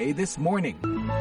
VOA This Morning.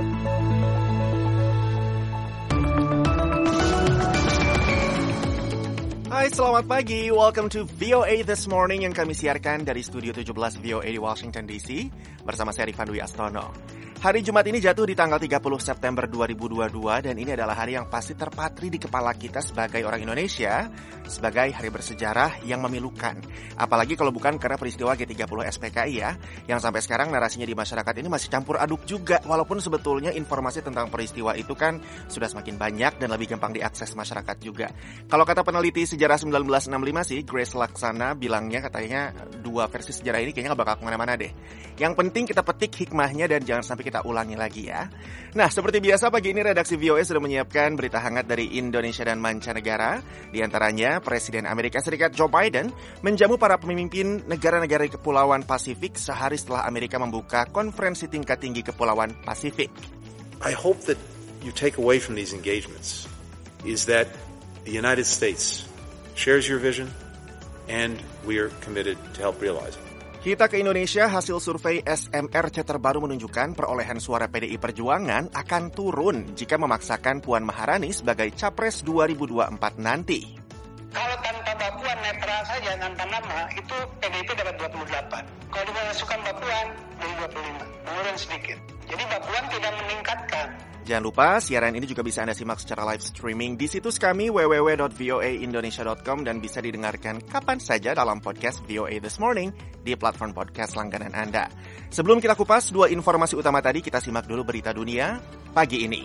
Hai, selamat pagi. Welcome to VOA This Morning yang kami siarkan dari Studio 17 VOA di Washington DC bersama saya Rifan Dwi Astono. Hari Jumat ini jatuh di tanggal 30 September 2022 dan ini adalah hari yang pasti terpatri di kepala kita sebagai orang Indonesia sebagai hari bersejarah yang memilukan. Apalagi kalau bukan karena peristiwa G30 SPKI ya, yang sampai sekarang narasinya di masyarakat ini masih campur aduk juga, walaupun sebetulnya informasi tentang peristiwa itu kan sudah semakin banyak dan lebih gampang diakses masyarakat juga. Kalau kata peneliti sejarah 1965 sih, Grace Laksana bilangnya katanya dua versi sejarah ini kayaknya gak bakal kemana-mana deh. Yang penting kita petik hikmahnya dan jangan sampai kita ulangi lagi ya. Nah, seperti biasa pagi ini redaksi VOA sudah menyiapkan berita hangat dari Indonesia dan mancanegara. Di antaranya, Presiden Amerika Serikat Joe Biden menjamu para pemimpin negara-negara di Kepulauan Pasifik sehari setelah Amerika membuka konferensi tingkat tinggi Kepulauan Pasifik. I hope that you take away from these engagements is that the United States shares your vision and we are committed to help realize it. Kita ke Indonesia, hasil survei SMRC terbaru menunjukkan perolehan suara PDI Perjuangan akan turun jika memaksakan Puan Maharani sebagai Capres 2024 nanti. Kalau tanpa Mbak Puan netral saja tanpa nama, itu PDIP dapat 28. Kalau dimasukkan Mbak Puan, jadi 25. Menurun sedikit. Jadi Mbak Puan tidak meningkatkan. Jangan lupa, siaran ini juga bisa Anda simak secara live streaming di situs kami www.voaindonesia.com dan bisa didengarkan kapan saja dalam podcast VOA This Morning di platform podcast langganan Anda. Sebelum kita kupas dua informasi utama tadi, kita simak dulu berita dunia pagi ini.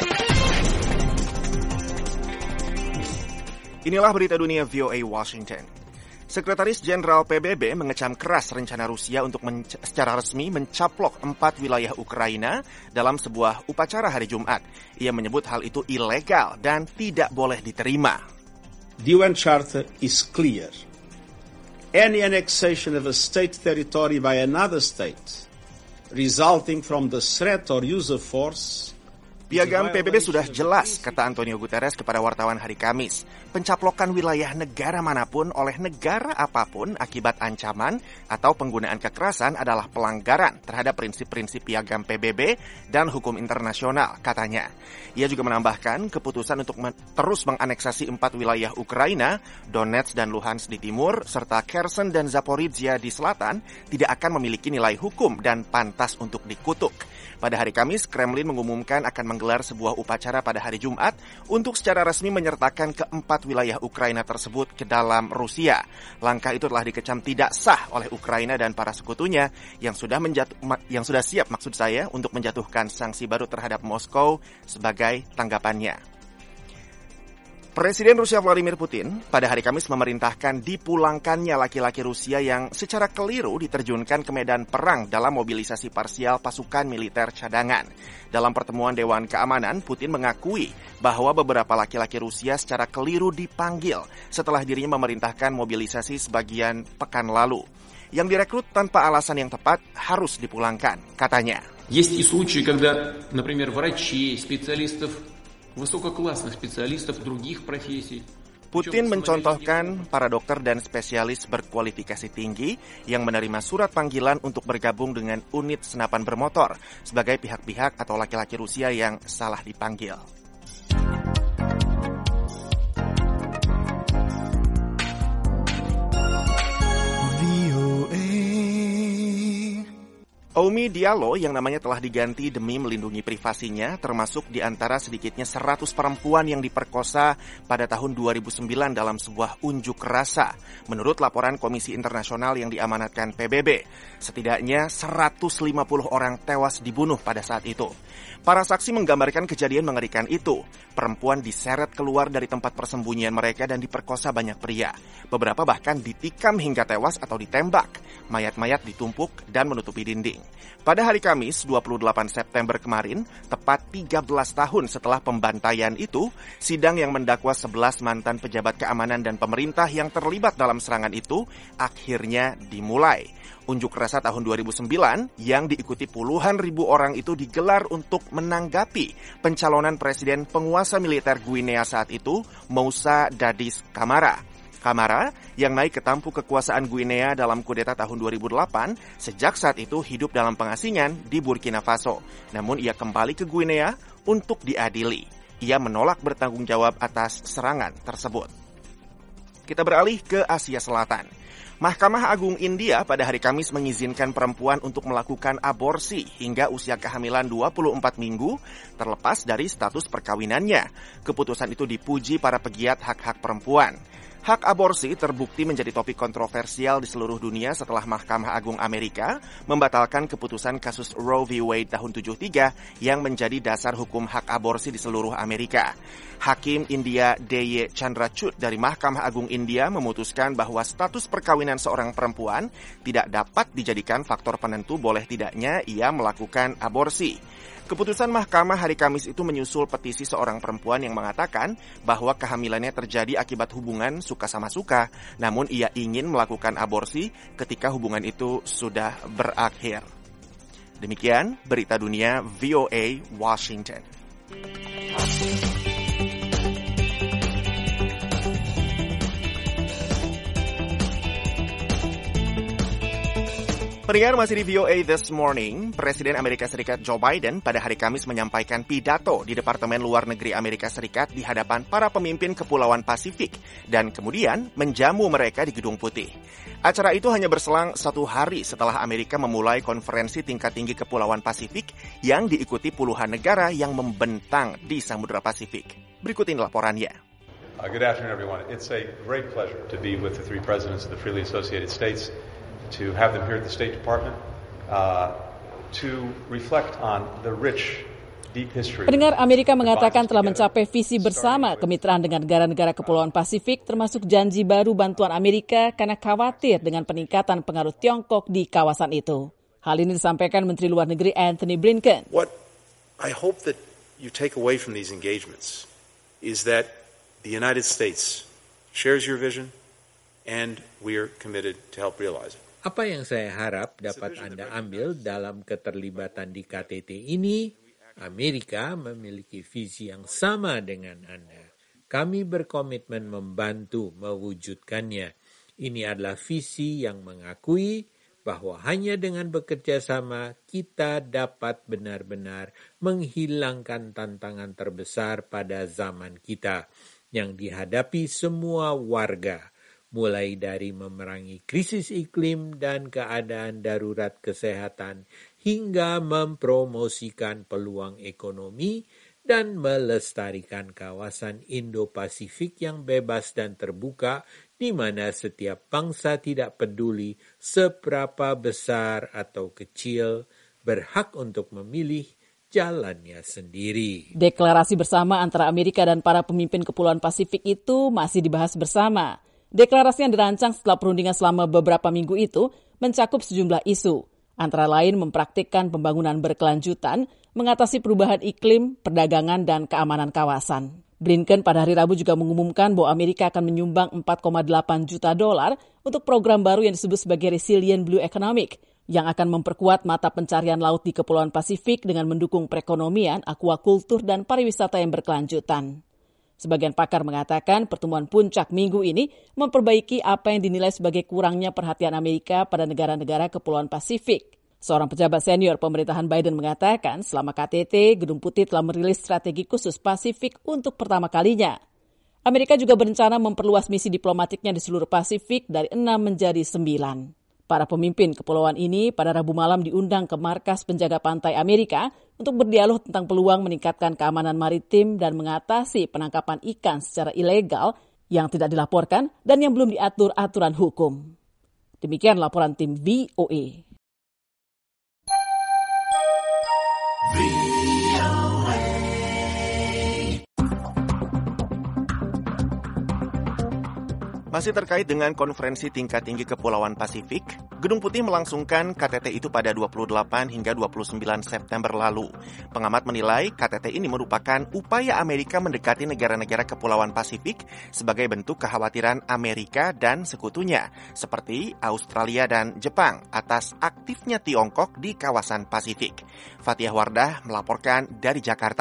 Inilah berita dunia VOA Washington. Sekretaris Jenderal PBB mengecam keras rencana Rusia untuk secara resmi mencaplok 4 wilayah Ukraina dalam sebuah upacara hari Jumat. Ia menyebut hal itu ilegal dan tidak boleh diterima. The UN Charter is clear. Any annexation of a state territory by another state resulting from the threat or use of force. Piagam PBB sudah jelas, kata Antonio Guterres kepada wartawan hari Kamis. Pencaplokan wilayah negara manapun oleh negara apapun akibat ancaman atau penggunaan kekerasan adalah pelanggaran terhadap prinsip-prinsip Piagam PBB dan hukum internasional, katanya. Ia juga menambahkan keputusan untuk terus menganeksasi 4 wilayah Ukraina, Donetsk dan Luhansk di timur, serta Kherson dan Zaporizhia di selatan, tidak akan memiliki nilai hukum dan pantas untuk dikutuk. Pada hari Kamis, Kremlin mengumumkan akan menggelar sebuah upacara pada hari Jumat untuk secara resmi menyertakan keempat wilayah Ukraina tersebut ke dalam Rusia. Langkah itu telah dikecam tidak sah oleh Ukraina dan para sekutunya yang sudah siap untuk menjatuhkan sanksi baru terhadap Moskow sebagai tanggapannya. Presiden Rusia Vladimir Putin pada hari Kamis memerintahkan dipulangkannya laki-laki Rusia yang secara keliru diterjunkan ke medan perang dalam mobilisasi parsial pasukan militer cadangan. Dalam pertemuan Dewan Keamanan, Putin mengakui bahwa beberapa laki-laki Rusia secara keliru dipanggil setelah dirinya memerintahkan mobilisasi sebagian pekan lalu. Yang direkrut tanpa alasan yang tepat harus dipulangkan, katanya. Есть и случаи, когда, например, врачей, специалистов высококлассных специалистов других профессий. Putin mencontohkan para dokter dan spesialis berkualifikasi tinggi yang menerima surat panggilan untuk bergabung dengan unit senapan bermotor sebagai pihak-pihak atau laki-laki Rusia yang salah dipanggil. Oumi Diallo yang namanya telah diganti demi melindungi privasinya termasuk di antara sedikitnya 100 perempuan yang diperkosa pada tahun 2009 dalam sebuah unjuk rasa. Menurut laporan Komisi Internasional yang diamanatkan PBB, setidaknya 150 orang tewas dibunuh pada saat itu. Para saksi menggambarkan kejadian mengerikan itu. Perempuan diseret keluar dari tempat persembunyian mereka dan diperkosa banyak pria. Beberapa bahkan ditikam hingga tewas atau ditembak. Mayat-mayat ditumpuk dan menutupi dinding. Pada hari Kamis, 28 September kemarin, tepat 13 tahun setelah pembantaian itu, sidang yang mendakwa 11 mantan pejabat keamanan dan pemerintah yang terlibat dalam serangan itu akhirnya dimulai. Unjuk rasa tahun 2009 yang diikuti puluhan ribu orang itu digelar untuk menanggapi pencalonan presiden penguasa militer Guinea saat itu, Moussa Dadis Camara. Camara, yang naik ke tampuk kekuasaan Guinea dalam kudeta tahun 2008, sejak saat itu hidup dalam pengasingan di Burkina Faso. Namun ia kembali ke Guinea untuk diadili. Ia menolak bertanggung jawab atas serangan tersebut. Kita beralih ke Asia Selatan. Mahkamah Agung India pada hari Kamis mengizinkan perempuan untuk melakukan aborsi hingga usia kehamilan 24 minggu terlepas dari status perkawinannya. Keputusan itu dipuji para pegiat hak-hak perempuan. Hak aborsi terbukti menjadi topik kontroversial di seluruh dunia setelah Mahkamah Agung Amerika membatalkan keputusan kasus Roe v. Wade tahun 73 yang menjadi dasar hukum hak aborsi di seluruh Amerika. Hakim India D.Y. Chandrachud dari Mahkamah Agung India memutuskan bahwa status perkawinan seorang perempuan tidak dapat dijadikan faktor penentu boleh tidaknya ia melakukan aborsi. Keputusan mahkamah hari Kamis itu menyusul petisi seorang perempuan yang mengatakan bahwa kehamilannya terjadi akibat hubungan suka sama suka, namun ia ingin melakukan aborsi ketika hubungan itu sudah berakhir. Demikian berita dunia VOA Washington. Pendengar, masih di VOA This Morning, Presiden Amerika Serikat Joe Biden pada hari Kamis menyampaikan pidato di Departemen Luar Negeri Amerika Serikat di hadapan para pemimpin Kepulauan Pasifik dan kemudian menjamu mereka di Gedung Putih. Acara itu hanya berselang 1 hari setelah Amerika memulai konferensi tingkat tinggi Kepulauan Pasifik yang diikuti puluhan negara yang membentang di Samudra Pasifik. Berikut ini laporannya. Good afternoon, everyone. It's a great pleasure to be with the 3 presidents of the Freely Associated States, to have them here at the State Department, to reflect on the rich, deep history. Pendengar, Amerika mengatakan telah mencapai visi bersama kemitraan dengan negara-negara Kepulauan Pasifik, termasuk janji baru bantuan Amerika karena khawatir dengan peningkatan pengaruh Tiongkok di kawasan itu. Hal ini disampaikan Menteri Luar Negeri Antony Blinken. What I hope that you take away from these engagements is that the United States shares your vision and we are committed to help realize it. Apa yang saya harap dapat Anda ambil dalam keterlibatan di KTT ini, Amerika memiliki visi yang sama dengan Anda. Kami berkomitmen membantu mewujudkannya. Ini adalah visi yang mengakui bahwa hanya dengan bekerja sama kita dapat benar-benar menghilangkan tantangan terbesar pada zaman kita yang dihadapi semua warga, mulai dari memerangi krisis iklim dan keadaan darurat kesehatan hingga mempromosikan peluang ekonomi dan melestarikan kawasan Indo-Pasifik yang bebas dan terbuka di mana setiap bangsa tidak peduli seberapa besar atau kecil berhak untuk memilih jalannya sendiri. Deklarasi bersama antara Amerika dan para pemimpin Kepulauan Pasifik itu masih dibahas bersama. Deklarasi yang dirancang setelah perundingan selama beberapa minggu itu mencakup sejumlah isu, antara lain mempraktikkan pembangunan berkelanjutan, mengatasi perubahan iklim, perdagangan, dan keamanan kawasan. Blinken pada hari Rabu juga mengumumkan bahwa Amerika akan menyumbang $4,8 juta untuk program baru yang disebut sebagai Resilient Blue Economic, yang akan memperkuat mata pencarian laut di Kepulauan Pasifik dengan mendukung perekonomian, akuakultur, dan pariwisata yang berkelanjutan. Sebagian pakar mengatakan pertemuan puncak minggu ini memperbaiki apa yang dinilai sebagai kurangnya perhatian Amerika pada negara-negara Kepulauan Pasifik. Seorang pejabat senior pemerintahan Biden mengatakan selama KTT, Gedung Putih telah merilis strategi khusus Pasifik untuk pertama kalinya. Amerika juga berencana memperluas misi diplomatiknya di seluruh Pasifik dari 6 menjadi 9. Para pemimpin kepulauan ini pada Rabu malam diundang ke markas penjaga pantai Amerika untuk berdialog tentang peluang meningkatkan keamanan maritim dan mengatasi penangkapan ikan secara ilegal yang tidak dilaporkan dan yang belum diatur aturan hukum. Demikian laporan tim VOA. Masih terkait dengan konferensi tingkat tinggi Kepulauan Pasifik, Gedung Putih melangsungkan KTT itu pada 28 hingga 29 September lalu. Pengamat menilai KTT ini merupakan upaya Amerika mendekati negara-negara Kepulauan Pasifik sebagai bentuk kekhawatiran Amerika dan sekutunya, seperti Australia dan Jepang, atas aktifnya Tiongkok di kawasan Pasifik. Fathiah Wardah melaporkan dari Jakarta.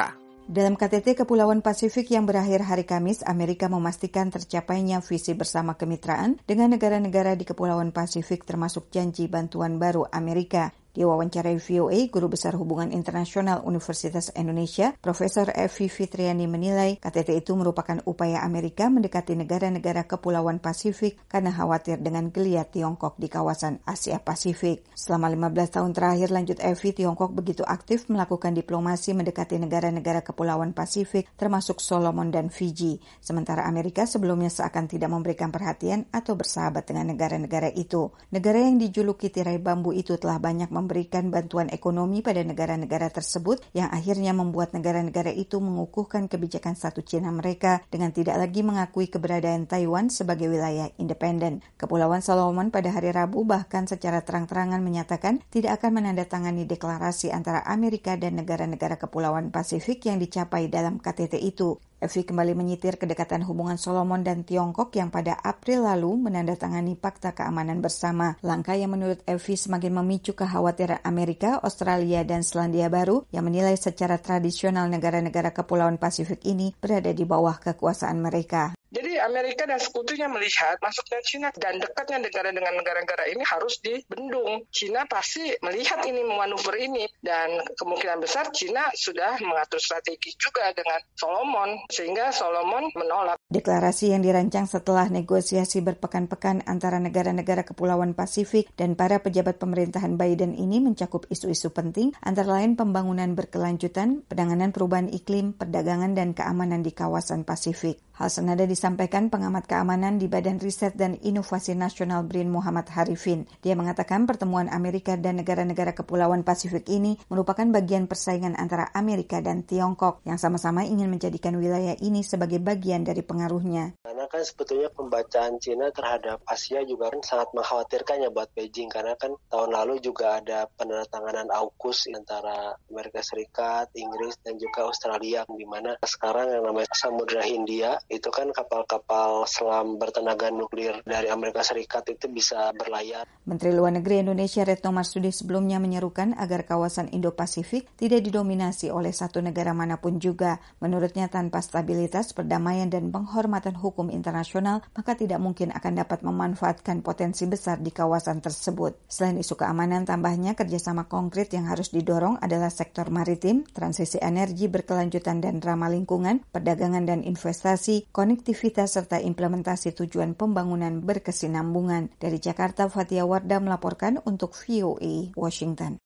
Dalam KTT Kepulauan Pasifik yang berakhir hari Kamis, Amerika memastikan tercapainya visi bersama kemitraan dengan negara-negara di Kepulauan Pasifik termasuk janji bantuan baru Amerika. Diwawancarai VOA, Guru Besar Hubungan Internasional Universitas Indonesia, Profesor Evi Fitriani menilai KTT itu merupakan upaya Amerika mendekati negara-negara Kepulauan Pasifik karena khawatir dengan geliat Tiongkok di kawasan Asia Pasifik. Selama 15 tahun terakhir, lanjut Evi, Tiongkok begitu aktif melakukan diplomasi mendekati negara-negara Kepulauan Pasifik termasuk Solomon dan Fiji. Sementara Amerika sebelumnya seakan tidak memberikan perhatian atau bersahabat dengan negara-negara itu. Negara yang dijuluki tirai bambu itu telah banyak memberikan bantuan ekonomi pada negara-negara tersebut yang akhirnya membuat negara-negara itu mengukuhkan kebijakan satu Cina mereka dengan tidak lagi mengakui keberadaan Taiwan sebagai wilayah independen. Kepulauan Solomon pada hari Rabu bahkan secara terang-terangan menyatakan tidak akan menandatangani deklarasi antara Amerika dan negara-negara Kepulauan Pasifik yang dicapai dalam KTT itu. Evi kembali menyitir kedekatan hubungan Solomon dan Tiongkok yang pada April lalu menandatangani Fakta Keamanan Bersama. Langkah yang menurut Evi semakin memicu kekhawatiran Amerika, Australia, dan Selandia Baru yang menilai secara tradisional negara-negara Kepulauan Pasifik ini berada di bawah kekuasaan mereka. Jadi Amerika dan sekutunya melihat masuknya Cina dan dekatnya negara dengan negara-negara ini harus dibendung. Cina pasti melihat ini manuver ini dan kemungkinan besar Cina sudah mengatur strategi juga dengan Solomon sehingga Solomon menolak. Deklarasi yang dirancang setelah negosiasi berpekan-pekan antara negara-negara Kepulauan Pasifik dan para pejabat pemerintahan Biden ini mencakup isu-isu penting antara lain pembangunan berkelanjutan, penanganan perubahan iklim, perdagangan dan keamanan di kawasan Pasifik. Hal senada disampaikan pengamat keamanan di Badan Riset dan Inovasi Nasional BRIN Muhammad Harifin. Dia mengatakan pertemuan Amerika dan negara-negara Kepulauan Pasifik ini merupakan bagian persaingan antara Amerika dan Tiongkok yang sama-sama ingin menjadikan wilayah ini sebagai bagian dari pengaruhnya. Karena kan sebetulnya pembacaan Cina terhadap Asia juga kan sangat mengkhawatirkan ya buat Beijing karena kan tahun lalu juga ada penandatanganan AUKUS antara Amerika Serikat, Inggris dan juga Australia di mana sekarang yang namanya Samudra Hindia itu kan kapal-kapal selam bertenaga nuklir dari Amerika Serikat itu bisa berlayar. Menteri Luar Negeri Indonesia Retno Marsudi sebelumnya menyerukan agar kawasan Indo-Pasifik tidak didominasi oleh satu negara manapun juga. Menurutnya tanpa stabilitas, perdamaian dan penghormatan hukum internasional, maka tidak mungkin akan dapat memanfaatkan potensi besar di kawasan tersebut. Selain isu keamanan, tambahnya kerjasama konkret yang harus didorong adalah sektor maritim, transisi energi berkelanjutan dan ramah lingkungan, perdagangan dan investasi, konektivitas serta implementasi tujuan pembangunan berkesinambungan. Dari Jakarta, Fatia Wardah melaporkan untuk VOA Washington.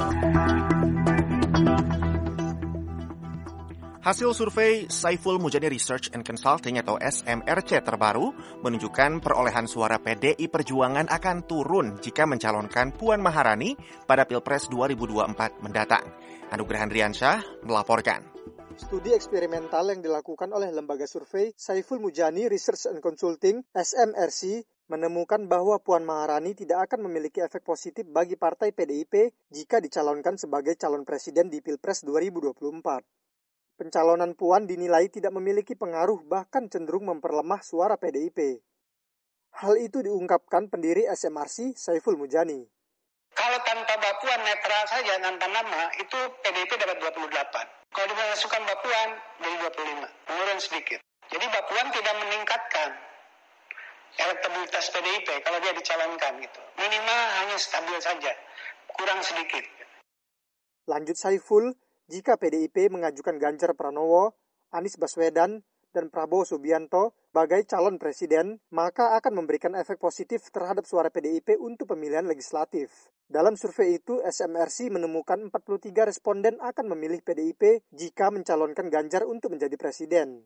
Hasil survei Saiful Mujani Research and Consulting atau SMRC terbaru menunjukkan perolehan suara PDI Perjuangan akan turun jika mencalonkan Puan Maharani pada Pilpres 2024 mendatang. Anugrah Hendriansyah melaporkan. Studi eksperimental yang dilakukan oleh lembaga survei Saiful Mujani Research and Consulting (SMRC) menemukan bahwa Puan Maharani tidak akan memiliki efek positif bagi partai PDIP jika dicalonkan sebagai calon presiden di Pilpres 2024. Pencalonan Puan dinilai tidak memiliki pengaruh bahkan cenderung memperlemah suara PDIP. Hal itu diungkapkan pendiri SMRC Saiful Mujani. Kalau tanpa Mbak Puan netral saja tanpa nama, itu PDIP dapat 28. Kalau dimasukkan Mbak Puan, jadi 25. Menurun sedikit. Jadi Mbak Puan tidak meningkatkan elektabilitas PDIP kalau dia dicalonkan gitu. Minimal hanya stabil saja, kurang sedikit. Lanjut Saiful, jika PDIP mengajukan Ganjar Pranowo, Anies Baswedan, dan Prabowo Subianto sebagai calon presiden, maka akan memberikan efek positif terhadap suara PDIP untuk pemilihan legislatif. Dalam survei itu, SMRC menemukan 43 responden akan memilih PDIP jika mencalonkan Ganjar untuk menjadi presiden.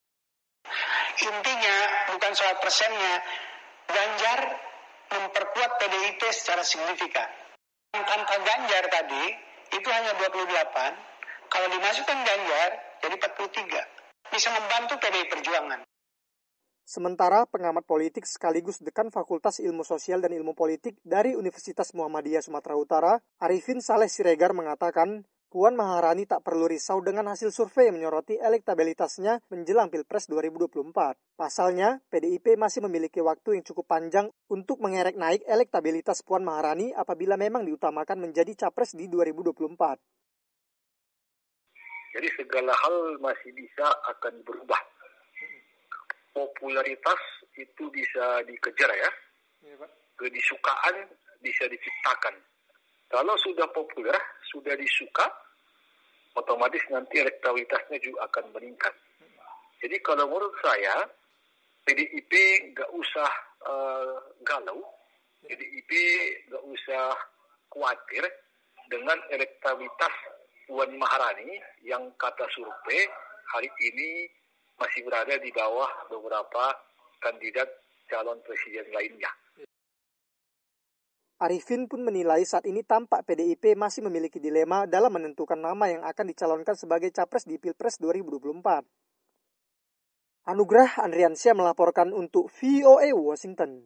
Intinya bukan soal persennya, Ganjar memperkuat PDIP secara signifikan. Tanpa Ganjar tadi, itu hanya 28, kalau dimasukkan Ganjar, jadi 43. Bisa membantu PDI Perjuangan. Sementara pengamat politik sekaligus dekan Fakultas Ilmu Sosial dan Ilmu Politik dari Universitas Muhammadiyah Sumatera Utara, Arifin Saleh Siregar mengatakan, Puan Maharani tak perlu risau dengan hasil survei yang menyoroti elektabilitasnya menjelang Pilpres 2024. Pasalnya, PDIP masih memiliki waktu yang cukup panjang untuk mengerek naik elektabilitas Puan Maharani apabila memang diutamakan menjadi capres di 2024. Jadi segala hal masih bisa akan berubah. Popularitas itu bisa dikejar ya. Kedisukaan bisa diciptakan. Kalau sudah populer, sudah disuka, otomatis nanti elektabilitasnya juga akan meningkat. Jadi kalau menurut saya, PDIP nggak usah galau, PDIP nggak usah khawatir dengan elektabilitas Puan Maharani yang kata survei hari ini masih berada di bawah beberapa kandidat calon presiden lainnya. Arifin pun menilai saat ini tampak PDIP masih memiliki dilema dalam menentukan nama yang akan dicalonkan sebagai capres di Pilpres 2024. Anugrah Andriansyah melaporkan untuk VOA Washington.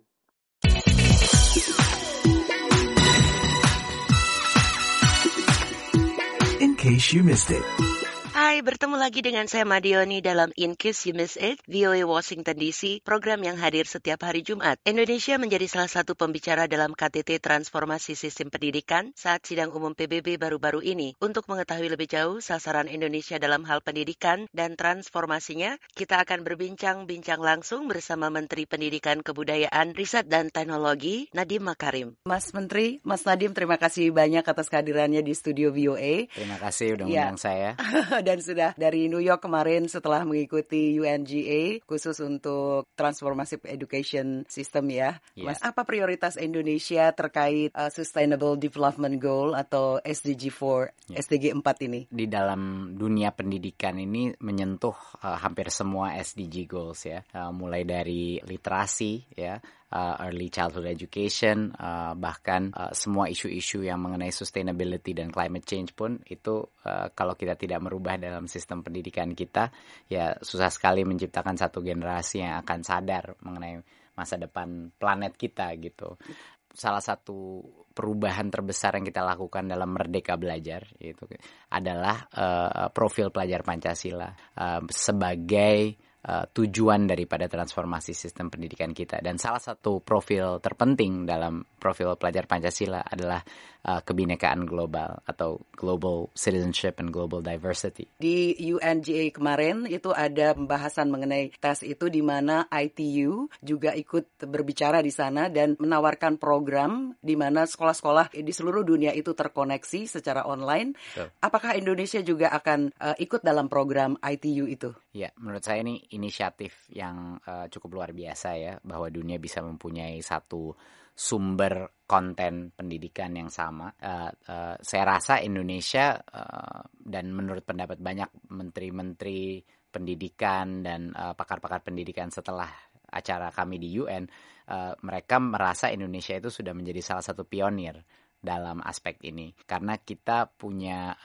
In case you missed it. Hai, bertemu lagi dengan saya Madioni dalam In Case You Miss It, VOA Washington DC, program yang hadir setiap hari Jumat. Indonesia menjadi salah satu pembicara dalam KTT Transformasi Sistem Pendidikan saat sidang umum PBB baru-baru ini. Untuk mengetahui lebih jauh sasaran Indonesia dalam hal pendidikan dan transformasinya, kita akan berbincang-bincang langsung bersama Menteri Pendidikan Kebudayaan, Riset dan Teknologi, Nadiem Makarim. Mas Menteri, Mas Nadiem, terima kasih banyak atas kehadirannya di studio VOA. Terima kasih udah undang saya. Dan sudah dari New York kemarin setelah mengikuti UNGA khusus untuk transformasi education system ya. Mas, apa prioritas Indonesia terkait Sustainable Development Goal atau SDG 4, SDG 4 ini? Di dalam dunia pendidikan ini menyentuh hampir semua SDG goals ya. Mulai dari literasi ya, early childhood education, bahkan semua isu-isu yang mengenai sustainability dan climate change pun itu kalau kita tidak merubah dalam sistem pendidikan kita, ya susah sekali menciptakan satu generasi yang akan sadar mengenai masa depan planet kita gitu. Salah satu perubahan terbesar yang kita lakukan dalam Merdeka Belajar itu adalah profil pelajar Pancasila sebagai tujuan daripada transformasi sistem pendidikan kita. Dan salah satu profil terpenting dalam profil pelajar Pancasila adalah kebinekaan global atau global citizenship and global diversity. Di UNGA kemarin itu ada pembahasan mengenai tes itu di mana ITU juga ikut berbicara di sana dan menawarkan program di mana sekolah-sekolah di seluruh dunia itu terkoneksi secara online. Apakah Indonesia juga akan ikut dalam program ITU itu? Ya, menurut saya ini inisiatif yang cukup luar biasa ya, bahwa dunia bisa mempunyai satu sumber konten pendidikan yang sama. Saya rasa Indonesia dan menurut pendapat banyak menteri-menteri pendidikan dan pakar-pakar pendidikan setelah acara kami di UN, mereka merasa Indonesia itu sudah menjadi salah satu pionir dalam aspek ini, karena kita punya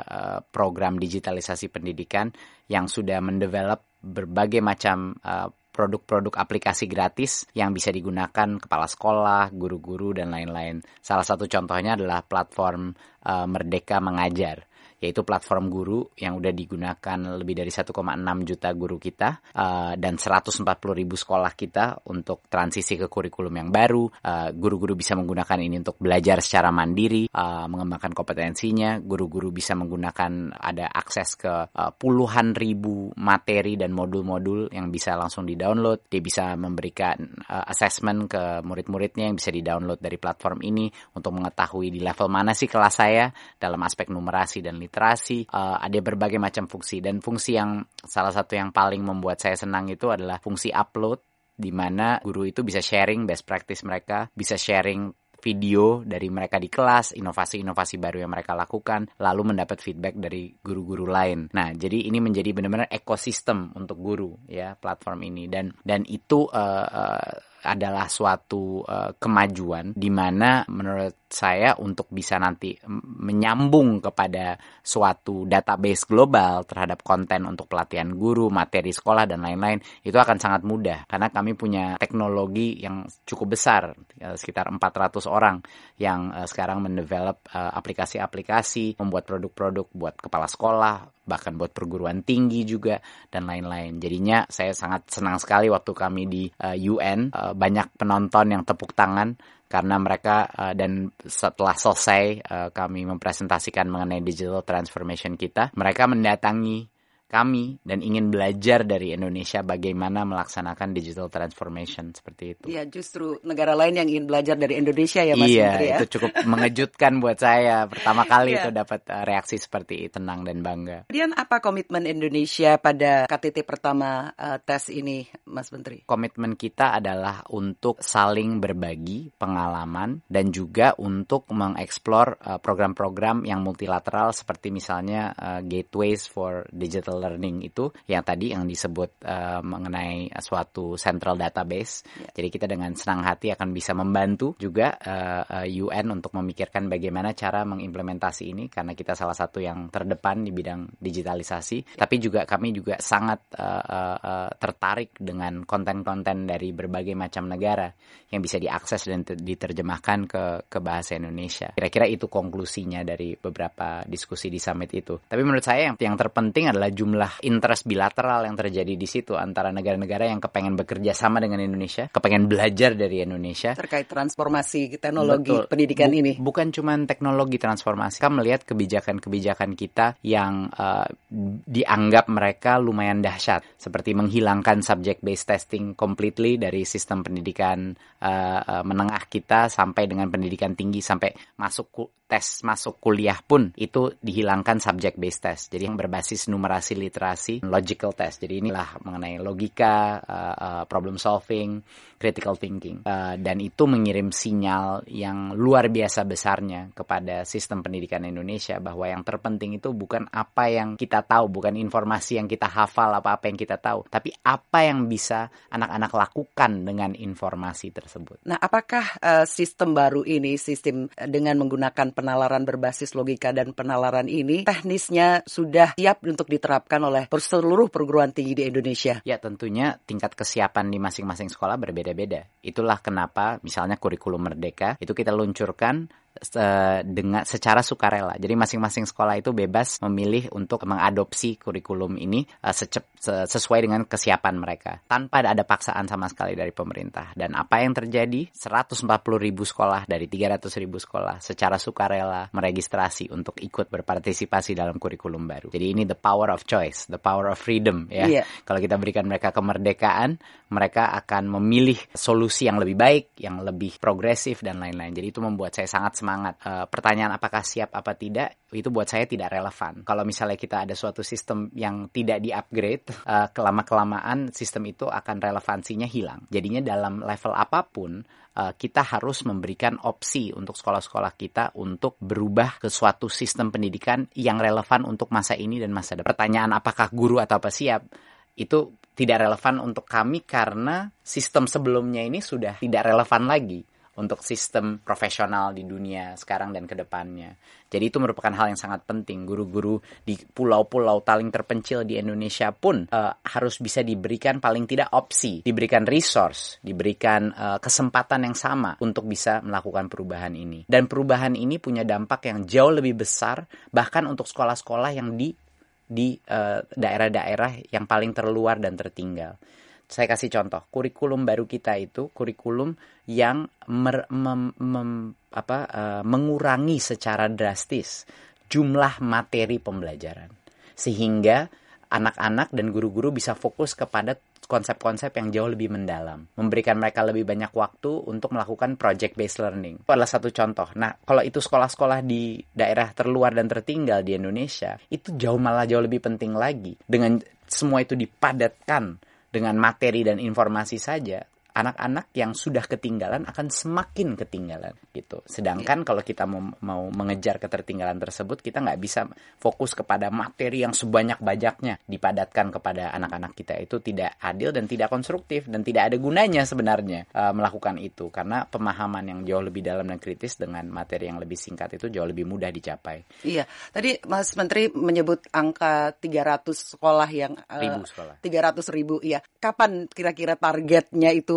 program digitalisasi pendidikan yang sudah mendevelop berbagai macam produk-produk aplikasi gratis yang bisa digunakan kepala sekolah, guru-guru, dan lain-lain. Salah satu contohnya adalah platform Merdeka Mengajar, yaitu platform guru yang udah digunakan lebih dari 1,6 juta guru kita dan 140.000 sekolah kita untuk transisi ke kurikulum yang baru. Guru-guru bisa menggunakan ini untuk belajar secara mandiri, mengembangkan kompetensinya. Guru-guru bisa menggunakan, ada akses ke puluhan ribu materi dan modul-modul yang bisa langsung di-download. Dia bisa memberikan assessment ke murid-muridnya yang bisa di-download dari platform ini untuk mengetahui di level mana sih kelas saya dalam aspek numerasi dan literasi. Ada berbagai macam fungsi, dan fungsi yang salah satu yang paling membuat saya senang itu adalah fungsi upload, di mana guru itu bisa sharing best practice mereka, bisa sharing video dari mereka di kelas, inovasi-inovasi baru yang mereka lakukan, lalu mendapat feedback dari guru-guru lain. Nah, jadi ini menjadi benar-benar ekosistem untuk guru ya, platform ini, dan itu adalah suatu kemajuan di mana menurut saya untuk bisa nanti menyambung kepada suatu database global terhadap konten untuk pelatihan guru, materi sekolah, dan lain-lain, itu akan sangat mudah karena kami punya teknologi yang cukup besar, sekitar 400 orang yang sekarang mendevelop aplikasi-aplikasi, membuat produk-produk buat kepala sekolah, bahkan buat perguruan tinggi juga, dan lain-lain. Jadinya saya sangat senang sekali waktu kami di UN, banyak penonton yang tepuk tangan, karena mereka dan setelah selesai kami mempresentasikan mengenai digital transformation kita, mereka mendatangi kami dan ingin belajar dari Indonesia bagaimana melaksanakan digital transformation seperti itu. Iya, justru negara lain yang ingin belajar dari Indonesia ya Mas Menteri ya. Itu cukup mengejutkan buat saya. Pertama kali itu dapat reaksi seperti itu, tenang dan bangga. Kemudian apa komitmen Indonesia pada KTT pertama tes ini, Mas Menteri? Komitmen kita adalah untuk saling berbagi pengalaman dan juga untuk mengeksplor program-program yang multilateral seperti misalnya Gateways for Digital Learning itu yang tadi yang disebut mengenai suatu central database. Jadi kita dengan senang hati akan bisa membantu juga UN untuk memikirkan bagaimana cara mengimplementasi ini, karena kita salah satu yang terdepan di bidang digitalisasi. Tapi juga kami juga sangat tertarik dengan konten-konten dari berbagai macam negara yang bisa diakses dan diterjemahkan ke bahasa Indonesia. Kira-kira itu konklusinya dari beberapa diskusi di summit itu. Tapi menurut saya yang terpenting adalah jumlah interest bilateral yang terjadi di situ antara negara-negara yang kepengen bekerja sama dengan Indonesia, kepengen belajar dari Indonesia terkait transformasi teknologi pendidikan ini. Bukan cuma teknologi transformasi, kita melihat kebijakan-kebijakan kita yang dianggap mereka lumayan dahsyat, seperti menghilangkan subject-based testing completely dari sistem pendidikan menengah kita sampai dengan pendidikan tinggi, sampai masuk kuliah pun itu dihilangkan subject-based test. Jadi yang berbasis numerasi, literasi, logical test. Jadi inilah mengenai logika, problem solving, critical thinking. Dan itu mengirim sinyal yang luar biasa besarnya kepada sistem pendidikan Indonesia bahwa yang terpenting itu bukan apa yang kita tahu, bukan informasi yang kita hafal, apa-apa yang kita tahu, tapi apa yang bisa anak-anak lakukan dengan informasi tersebut. Nah, apakah sistem baru ini, sistem dengan menggunakan penalaran berbasis logika dan penalaran ini, teknisnya sudah siap untuk diterapkan oleh seluruh perguruan tinggi di Indonesia? Ya, tentunya tingkat kesiapan di masing-masing sekolah berbeda-beda. Itulah kenapa misalnya kurikulum Merdeka itu kita luncurkan dengan secara sukarela. Jadi masing-masing sekolah itu bebas memilih untuk mengadopsi kurikulum ini sesuai dengan kesiapan mereka, tanpa ada paksaan sama sekali dari pemerintah. Dan apa yang terjadi? 140.000 sekolah dari 300.000 sekolah secara sukarela meregistrasi untuk ikut berpartisipasi dalam kurikulum baru. Jadi ini the power of choice, the power of freedom ya. Yeah. Kalau kita berikan mereka kemerdekaan, mereka akan memilih solusi yang lebih baik, yang lebih progresif dan lain-lain. Jadi itu membuat saya sangat semangat. Pertanyaan apakah siap apa tidak, itu buat saya tidak relevan. Kalau misalnya kita ada suatu sistem yang tidak di-upgrade, kelama-kelamaan sistem itu akan relevansinya hilang. Jadinya dalam level apapun, kita harus memberikan opsi untuk sekolah-sekolah kita untuk berubah ke suatu sistem pendidikan yang relevan untuk masa ini dan masa depan. Pertanyaan apakah guru atau apa siap, itu tidak relevan untuk kami karena sistem sebelumnya ini sudah tidak relevan lagi untuk sistem profesional di dunia sekarang dan ke depannya. Jadi itu merupakan hal yang sangat penting. Guru-guru di pulau-pulau paling terpencil di Indonesia pun harus bisa diberikan paling tidak opsi, diberikan resource, diberikan kesempatan yang sama untuk bisa melakukan perubahan ini. Dan perubahan ini punya dampak yang jauh lebih besar bahkan untuk sekolah-sekolah yang di daerah-daerah yang paling terluar dan tertinggal. Saya kasih contoh, kurikulum baru kita itu kurikulum yang mengurangi secara drastis jumlah materi pembelajaran. Sehingga anak-anak dan guru-guru bisa fokus kepada konsep-konsep yang jauh lebih mendalam. Memberikan mereka lebih banyak waktu untuk melakukan project-based learning. Itu adalah satu contoh. Nah, kalau itu sekolah-sekolah di daerah terluar dan tertinggal di Indonesia, itu jauh lebih penting lagi. Dengan semua itu dipadatkan dengan materi dan informasi saja, anak-anak yang sudah ketinggalan akan semakin ketinggalan gitu. Sedangkan kalau kita mau mengejar ketertinggalan tersebut, kita nggak bisa fokus kepada materi yang sebanyak-banyaknya dipadatkan kepada anak-anak kita. Itu tidak adil dan tidak konstruktif dan tidak ada gunanya sebenarnya melakukan itu, karena pemahaman yang jauh lebih dalam dan kritis dengan materi yang lebih singkat itu jauh lebih mudah dicapai. Iya, tadi Mas Menteri menyebut angka 300 sekolah yang 300.000, iya. Kapan kira-kira targetnya itu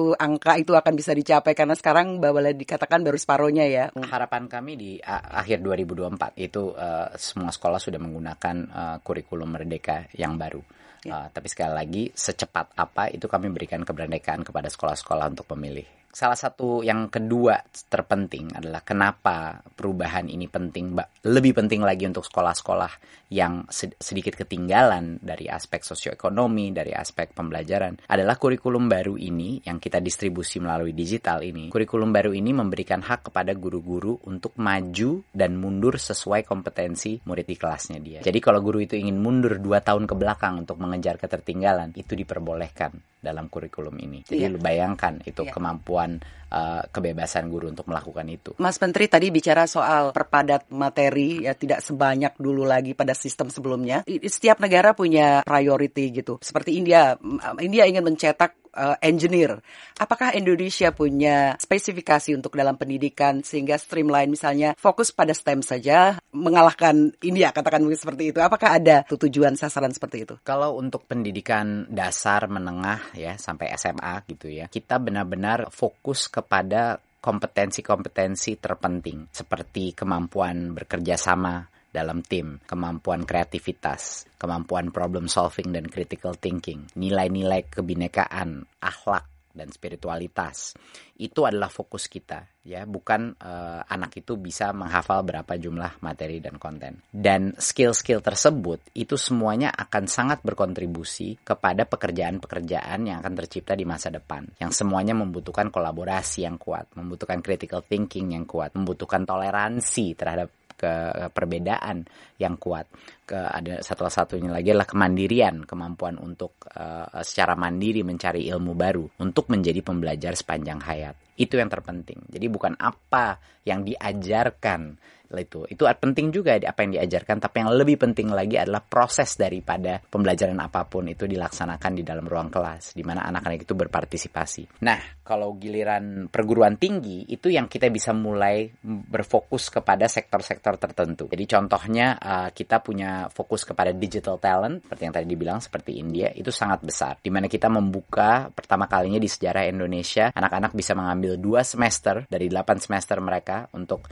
satu angka itu akan bisa dicapai? Karena sekarang boleh dikatakan baru separohnya ya. Harapan kami di akhir 2024 itu semua sekolah sudah menggunakan kurikulum Merdeka yang baru. Tapi sekali lagi, secepat apa itu kami berikan kemerdekaan kepada sekolah-sekolah untuk memilih. Salah satu yang kedua terpenting adalah kenapa perubahan ini penting, lebih penting lagi untuk sekolah-sekolah yang sedikit ketinggalan dari aspek sosioekonomi, dari aspek pembelajaran, adalah kurikulum baru ini yang kita distribusi melalui digital ini. Kurikulum baru ini memberikan hak kepada guru-guru untuk maju dan mundur sesuai kompetensi murid di kelasnya dia. Jadi kalau guru itu ingin mundur 2 tahun ke belakang untuk mengejar ketertinggalan, itu diperbolehkan dalam kurikulum ini. Jadi lu bayangkan itu kemampuan kebebasan guru untuk melakukan itu. Mas Menteri tadi bicara soal perpadat materi, ya tidak sebanyak dulu lagi pada sistem sebelumnya. Setiap negara punya priority gitu. Seperti India ingin mencetak engineer. Apakah Indonesia punya spesifikasi untuk dalam pendidikan sehingga streamline, misalnya fokus pada STEM saja mengalahkan India, katakan mungkin seperti itu? Apakah ada tujuan sasaran seperti itu? Kalau untuk pendidikan dasar, menengah ya sampai SMA gitu ya, kita benar-benar fokus kepada kompetensi-kompetensi terpenting seperti kemampuan bekerja sama dalam tim, kemampuan kreativitas, kemampuan problem solving dan critical thinking, nilai-nilai kebinekaan, akhlak dan spiritualitas. Itu adalah fokus kita, ya. Bukan anak itu bisa menghafal berapa jumlah materi dan konten. Dan skill-skill tersebut itu semuanya akan sangat berkontribusi kepada pekerjaan-pekerjaan yang akan tercipta di masa depan. Yang semuanya membutuhkan kolaborasi yang kuat, membutuhkan critical thinking yang kuat, membutuhkan toleransi terhadap perbedaan yang kuat. Ada satunya lagi adalah kemandirian, kemampuan untuk secara mandiri mencari ilmu baru untuk menjadi pembelajar sepanjang hayat. Itu yang terpenting. Jadi bukan apa yang diajarkan itu penting juga apa yang diajarkan, tapi yang lebih penting lagi adalah proses daripada pembelajaran apapun itu dilaksanakan di dalam ruang kelas, di mana anak-anak itu berpartisipasi. Nah, kalau giliran perguruan tinggi itu yang kita bisa mulai berfokus kepada sektor-sektor tertentu. Jadi contohnya kita punya fokus kepada digital talent, seperti yang tadi dibilang, seperti India, itu sangat besar. Di mana kita membuka pertama kalinya di sejarah Indonesia, anak-anak bisa mengambil 2 semester dari 8 semester mereka untuk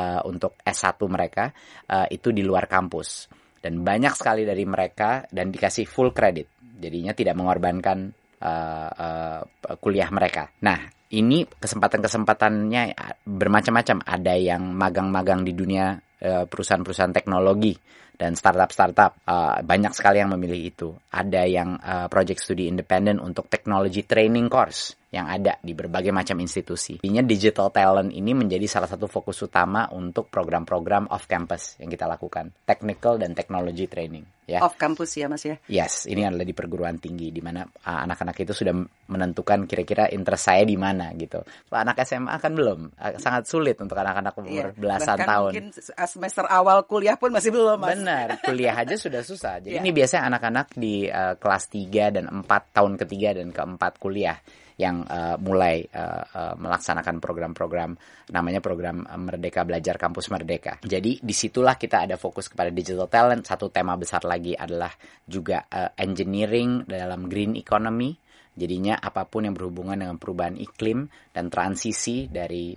S1 mereka itu di luar kampus. Dan banyak sekali dari mereka dan dikasih full credit. Jadinya tidak mengorbankan kuliah mereka. Nah, ini kesempatan-kesempatannya bermacam-macam. Ada yang magang-magang di dunia perusahaan-perusahaan teknologi dan startup-startup. Banyak sekali yang memilih itu. Ada yang project studi independen untuk technology training course yang ada di berbagai macam institusi. Intinya digital talent ini menjadi salah satu fokus utama untuk program-program off campus yang kita lakukan. Technical dan technology training. Ya. Off campus ya Mas ya? Yes, ini adalah di perguruan tinggi di mana anak-anak itu sudah menentukan kira-kira interest saya di mana gitu. Kalau anak SMA kan belum, sangat sulit untuk anak-anak umur belasan tahun. Mungkin semester awal kuliah pun masih belum Mas. Benar, kuliah aja sudah susah. Jadi ini biasanya anak-anak di kelas 3 dan 4, tahun ketiga dan keempat kuliah yang mulai melaksanakan program-program, namanya program Merdeka Belajar Kampus Merdeka. Jadi disitulah kita ada fokus kepada digital talent. Satu tema besar lagi adalah juga engineering dalam green economy. Jadinya apapun yang berhubungan dengan perubahan iklim dan transisi dari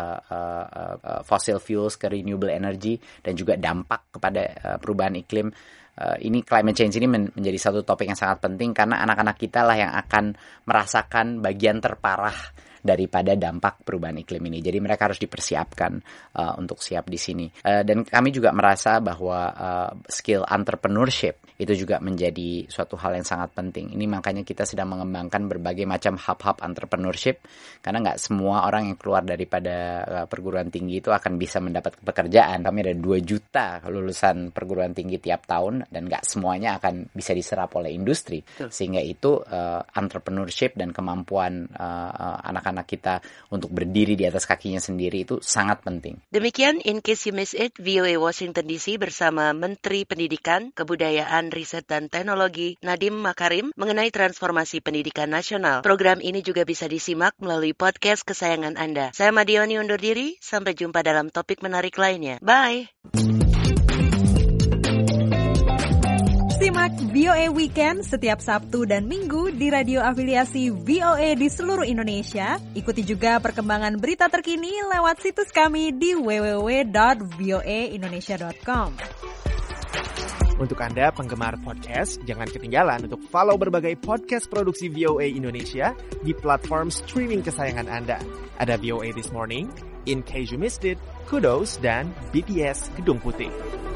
fossil fuels ke renewable energy dan juga dampak kepada perubahan iklim. Ini climate change ini menjadi satu topik yang sangat penting karena anak-anak kita lah yang akan merasakan bagian terparah daripada dampak perubahan iklim ini. Jadi mereka harus dipersiapkan untuk siap di sini. Dan kami juga merasa bahwa skill entrepreneurship itu juga menjadi suatu hal yang sangat penting. Ini makanya kita sedang mengembangkan berbagai macam hub-hub entrepreneurship karena nggak semua orang yang keluar daripada perguruan tinggi itu akan bisa mendapat pekerjaan. Kami ada 2 juta lulusan perguruan tinggi tiap tahun dan nggak semuanya akan bisa diserap oleh industri. Sehingga itu entrepreneurship dan kemampuan anak-anak kita untuk berdiri di atas kakinya sendiri itu sangat penting. Demikian In Case You Missed It, VOA Washington DC bersama Menteri Pendidikan, Kebudayaan, Riset dan Teknologi Nadiem Makarim mengenai transformasi pendidikan nasional. Program ini juga bisa disimak melalui podcast kesayangan Anda. Saya Madioni undur diri, sampai jumpa dalam topik menarik lainnya. Bye! Simak VOA Weekend setiap Sabtu dan Minggu di radio afiliasi VOA di seluruh Indonesia. Ikuti juga perkembangan berita terkini lewat situs kami di www.voaindonesia.com. Untuk Anda penggemar podcast, jangan ketinggalan untuk follow berbagai podcast produksi VOA Indonesia di platform streaming kesayangan Anda. Ada VOA This Morning, In Case You Missed It, Kudos, dan BTS Gedung Putih.